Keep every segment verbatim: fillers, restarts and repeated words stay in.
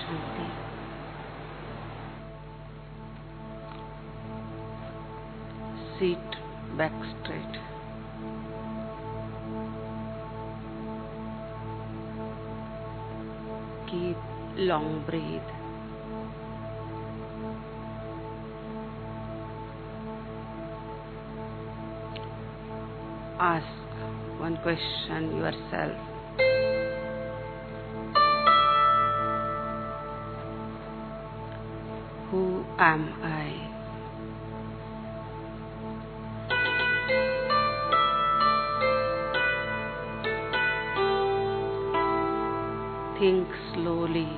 Shanti. Seat back straight. Keep long breath. Ask one question yourself. Who am I? Think slowly.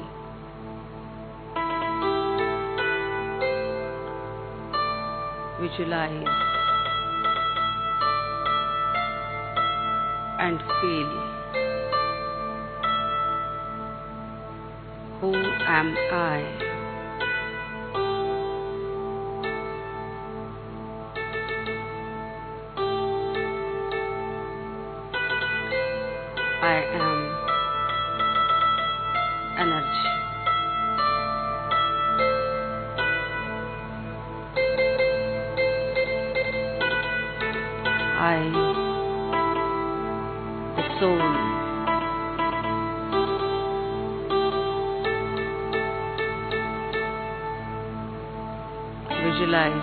Visualize and feel. Who am I? I am energy. I, the soul. Visualize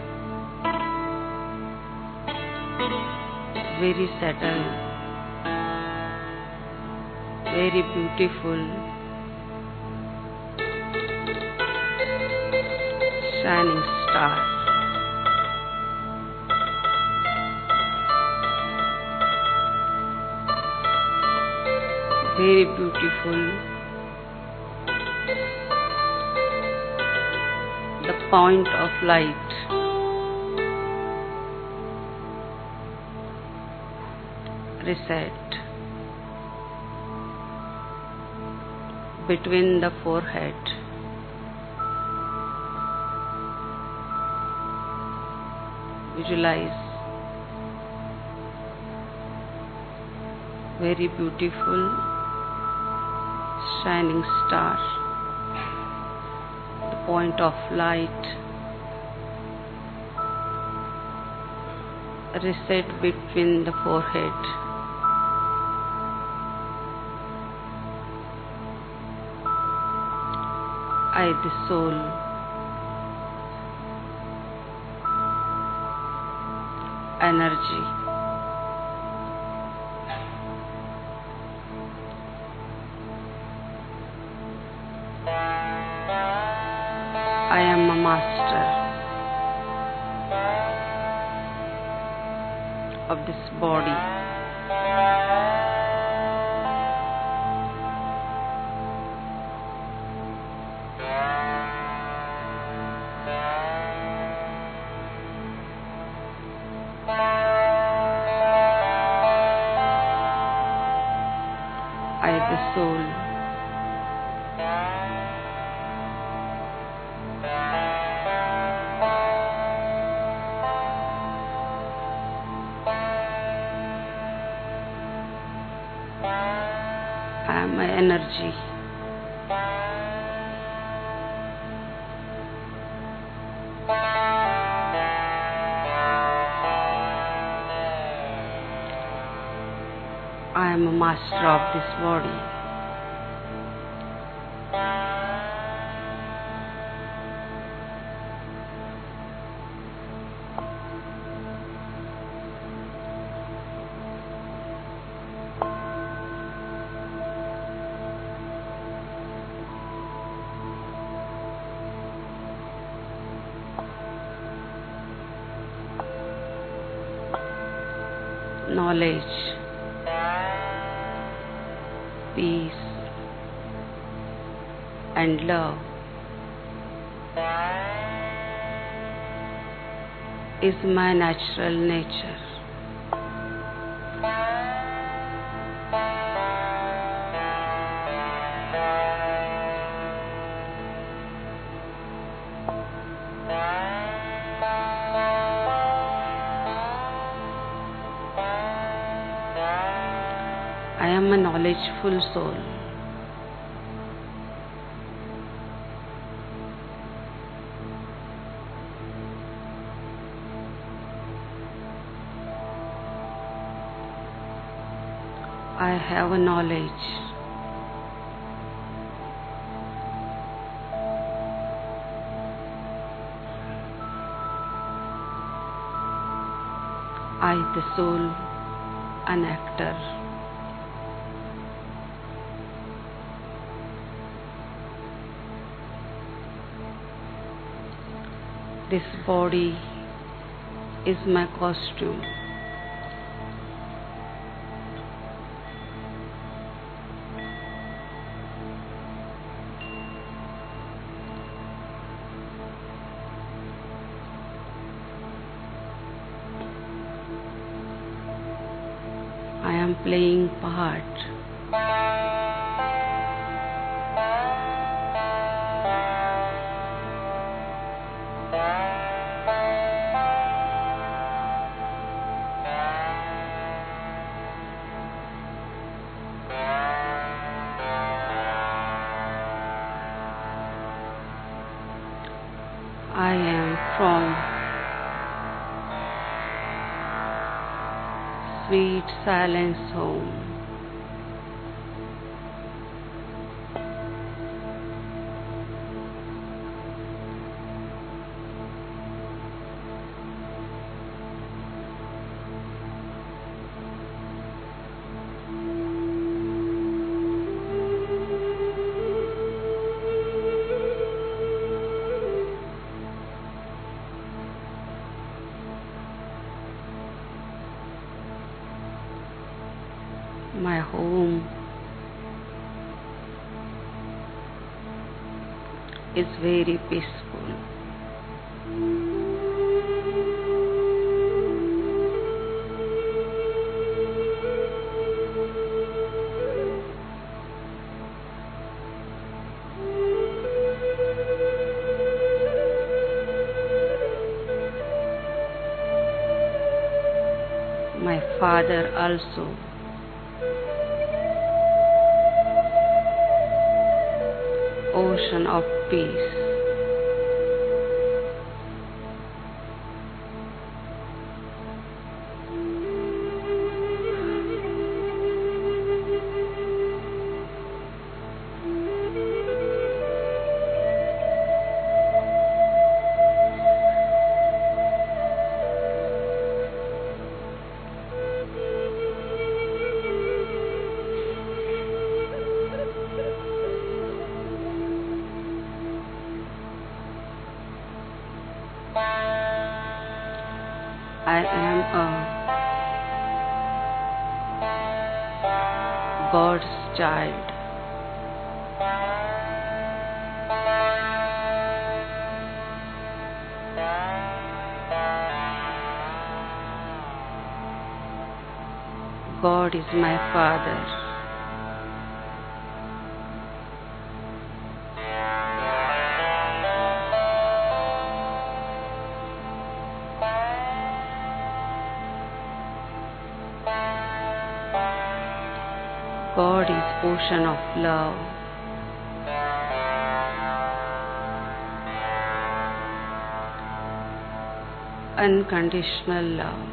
very settled, very beautiful, shining star. Very beautiful. The point of light. Reset. Between the forehead. Visualize very beautiful shining star, the point of light. Reset between the forehead. I, the soul. Energy. I am a master of this body. I, the soul. I am my energy. I am a master of this body. Knowledge, peace, and love is my natural nature. I am a knowledgeful soul. I have a knowledge. I, the soul, an actor. This body is my costume. I am playing part. I am from sweet silence home. My home is very peaceful. My father also. Ocean of peace. I am a God's child. God is my Father. God is ocean of love. Unconditional love.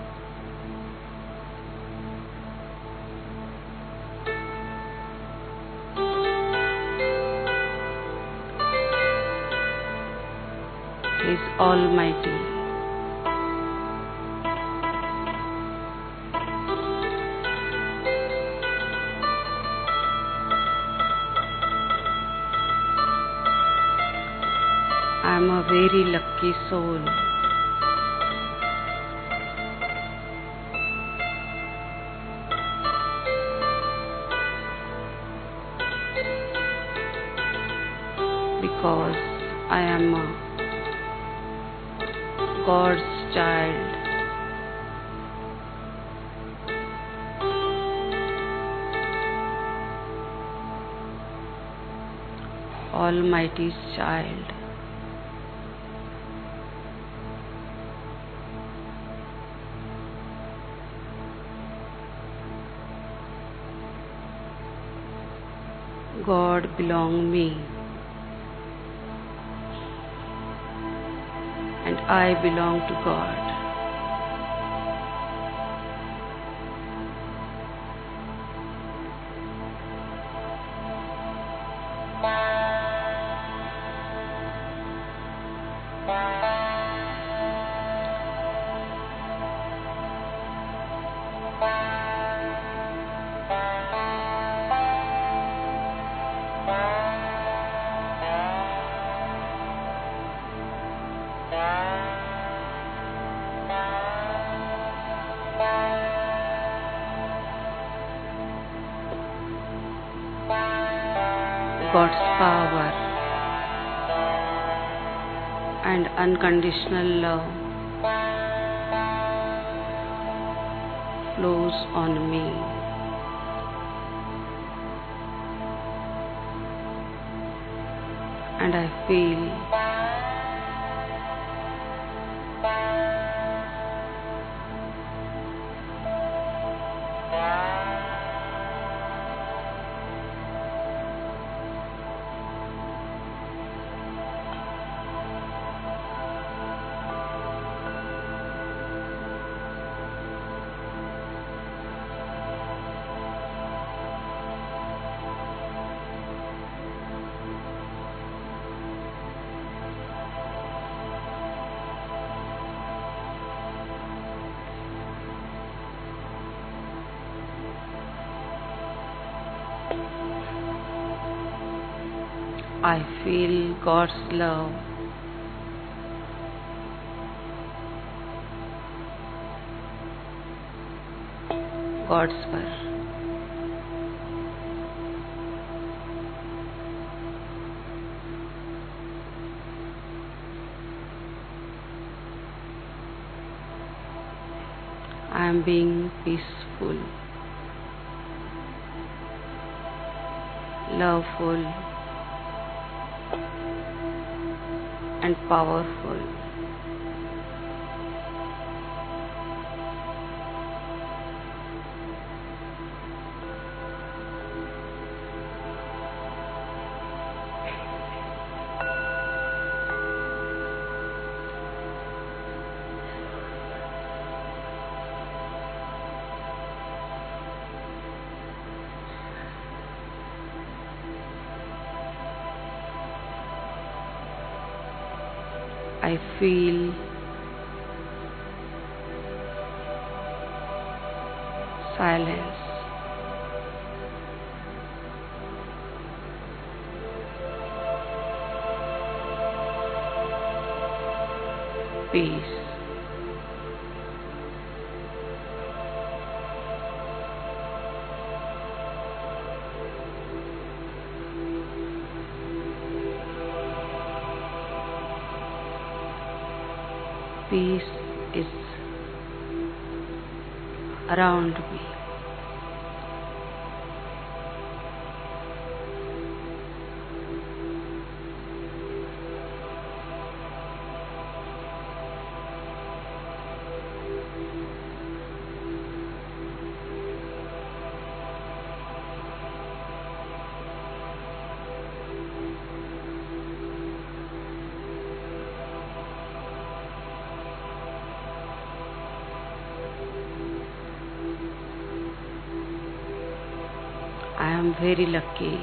He is almighty. I am a very lucky soul. Because I am a God's child. Almighty's child. God belong me, and I belong to God. God's power and unconditional love flows on me. And I feel I feel God's love God's power. I am being peaceful, loveful, and powerful. I feel silence, peace, peace is around me. I am very lucky.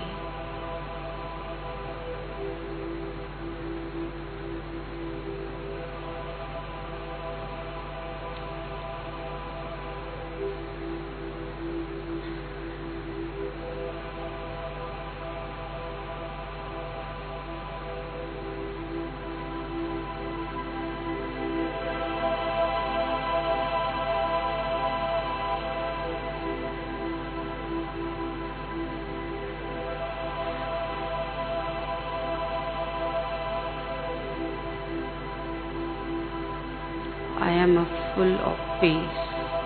I am full of peace.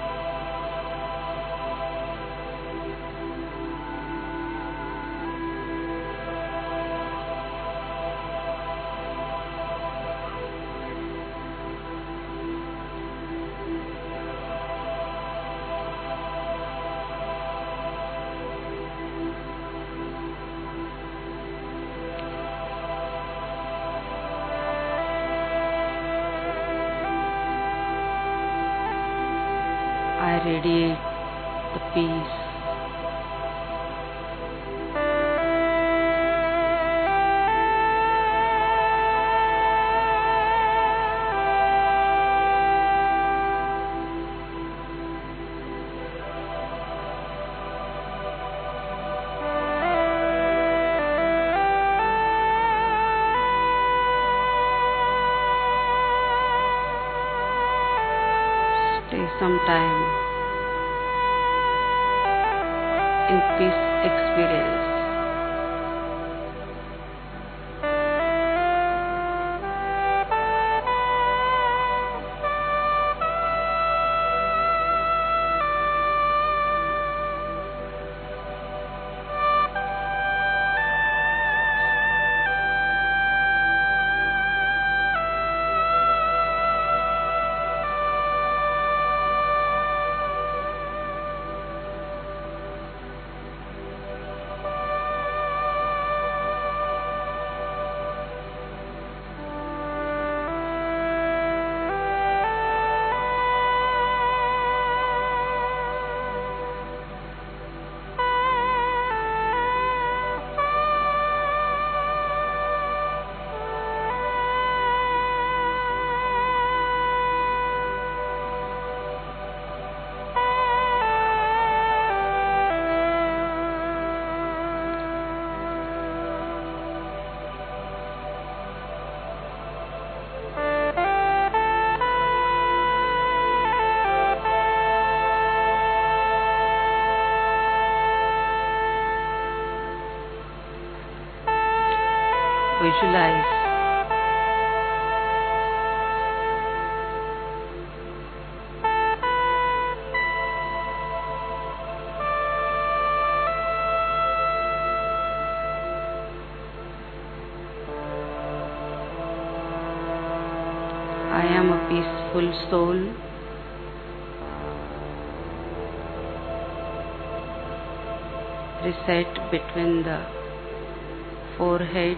I radiate the peace. Take some time in peace experience. Visualize I am a peaceful soul. Reset between the forehead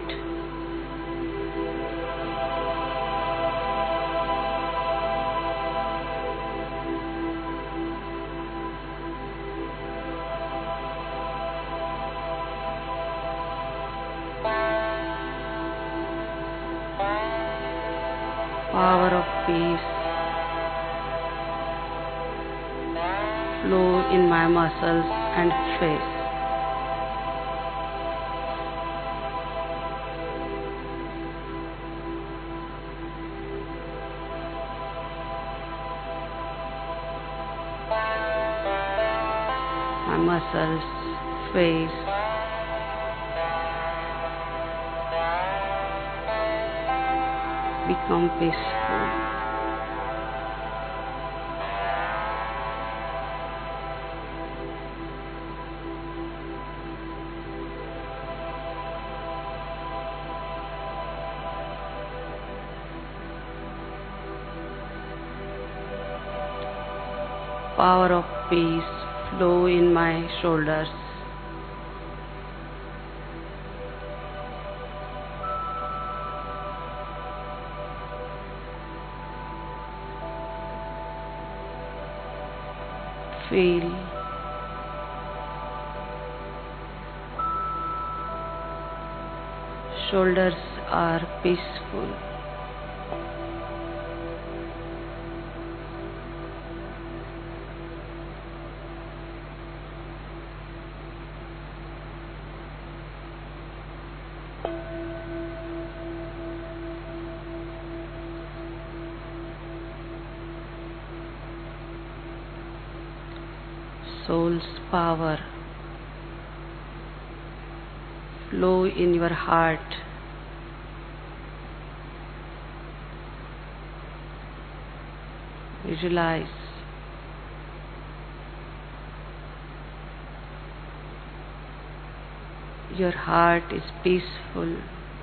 power of peace flow in my muscles and face. My muscles, face, become peaceful. Power of peace flow in my shoulders. Feel shoulders are peaceful. Soul's power flow in your heart. Visualize your heart is peaceful.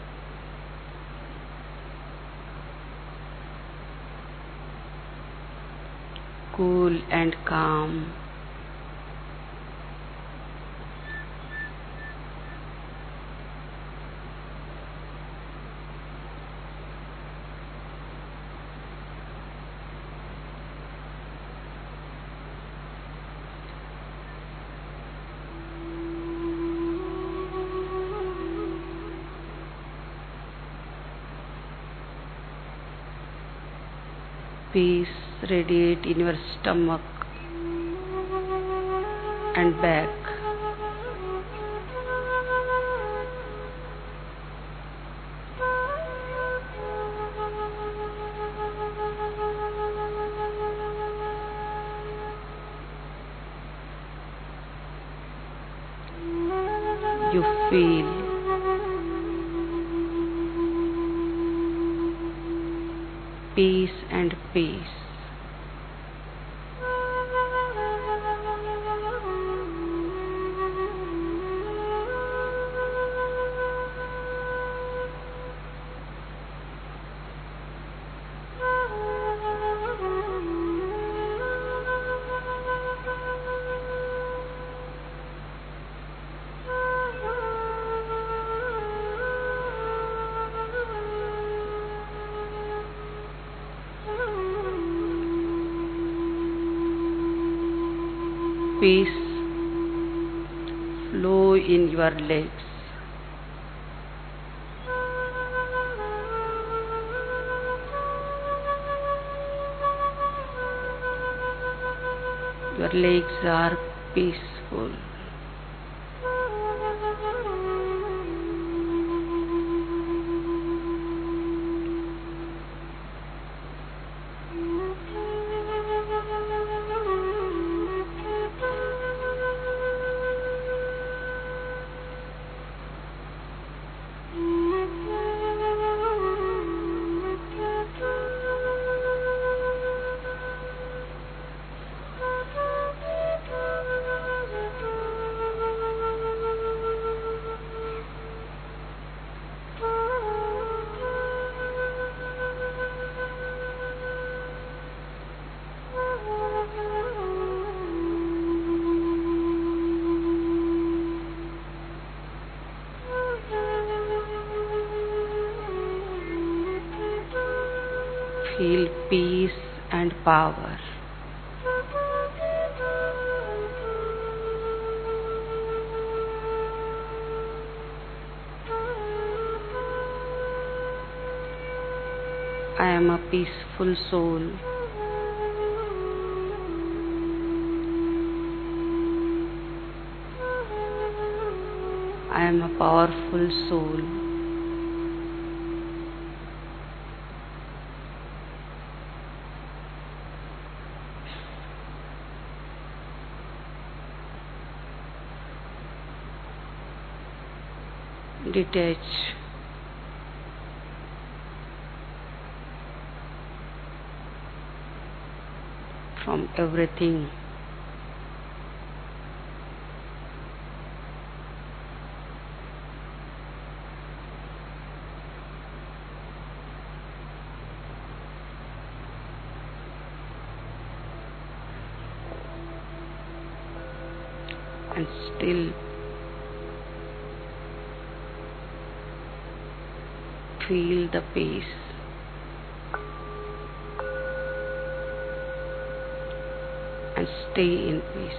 Cool and calm. Peace radiate in your stomach and back. you feel peace and peace. Peace flow in your legs. Your legs are peaceful. Feel peace and power. I am a peaceful soul. I am a powerful soul. Detach from everything. And still feel the peace. And stay in peace.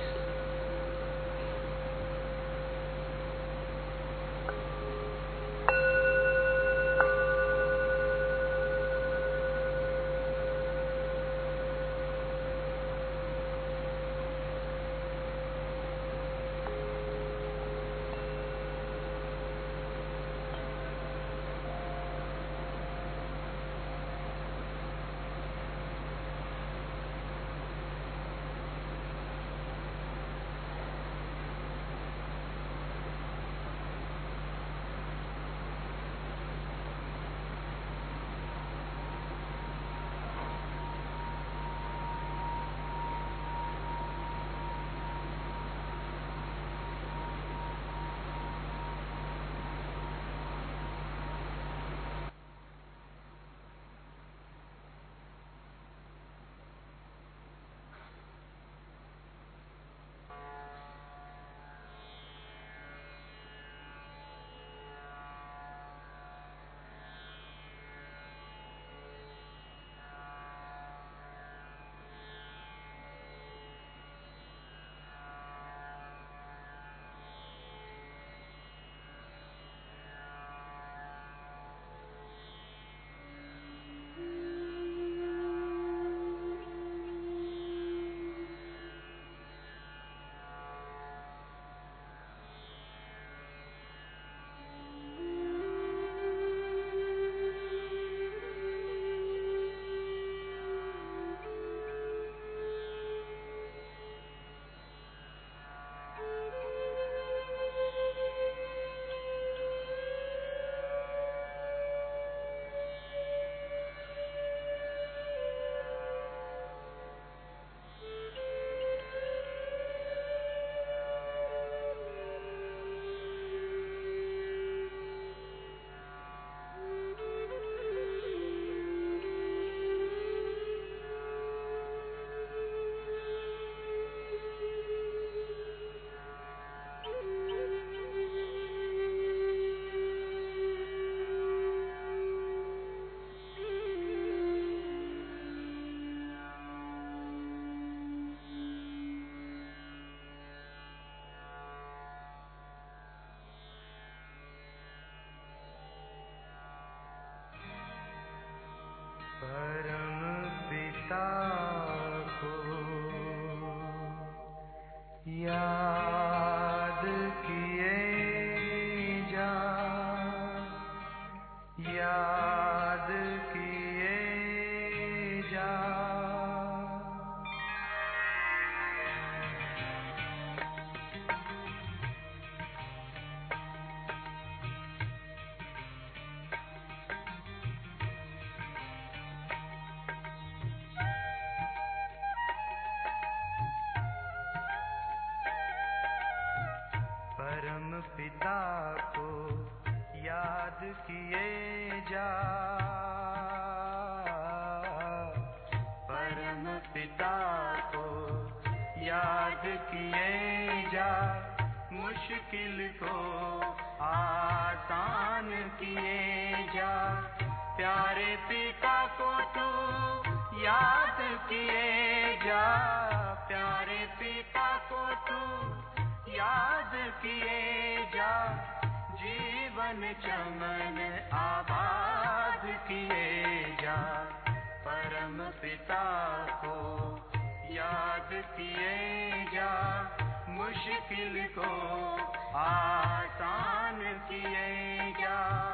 पिता को याद किए जा, याद किए जा। परम पिता को याद किए जा, परम पिता को याद किए जा। मुश्किल को आसान किए जा। प्यारे पिता को तू याद किए जा, प्यारे पिता को तू याद किए जा। जीवन चमन आबाद किए जा। परम पिता को याद किए जा। मुश्किल को आसान किए जा।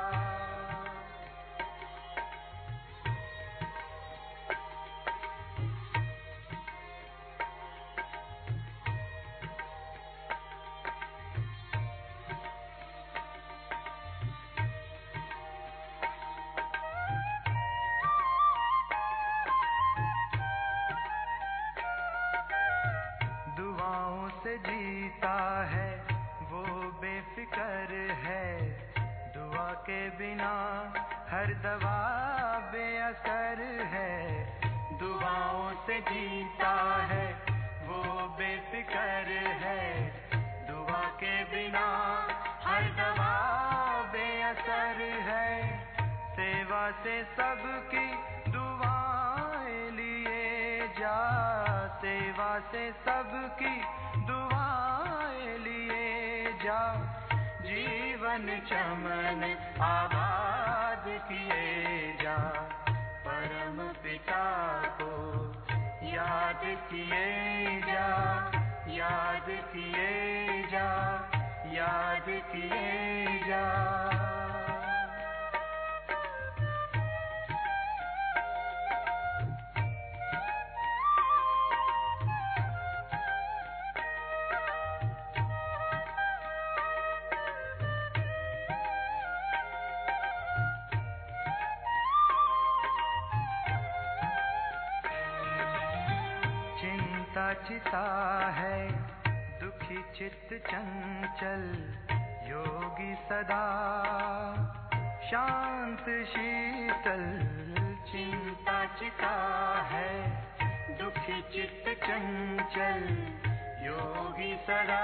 दुआओं से जीता है वो बेफिक्र है। दुआ के बिना हर दवा बेअसर है। दुआओं से जीता है वो बेफिक्र है। दुआ के बिना हर दवा बेअसर है। सेवा से सबकी दुआएं लिए जा, सेवा से सबकी दुआएं लिए जा। जीवन चमन आबाद किए जा। परम पिता को याद किए जा, याद किए जा, याद किए जा। चिंता चिता है दुखी चित्त चंचल। योगी सदा शांत शीतल। चिंता चिता है दुखी चित्त चंचल। योगी सदा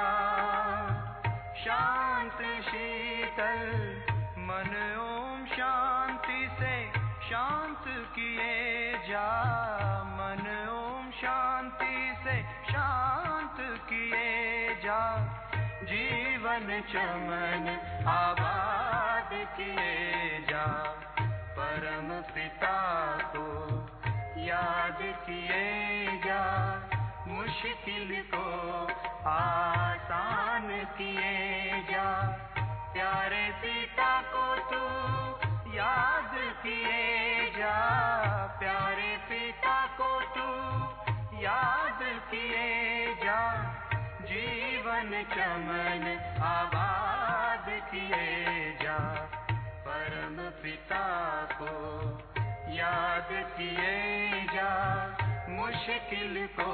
शांत शीतल। मन ओम शांति से शांत किए जा। मन ओम शांति से शांत किए जा। जीवन चमन आबाद किए जा। परम पिता को याद किए जा। मुश्किल को आसान किए जा। प्यारे पिता को तू याद किए जा। प्यारे पिता को तू याद किए जा। जीवन चमन आबाद किए जा। परम पिता को याद किए जा। मुश्किल को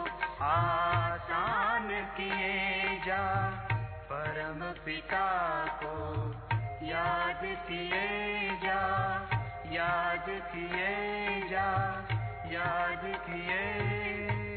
आसान किए जा। परम पिता को याद किए जा, याद किए जा, याद किए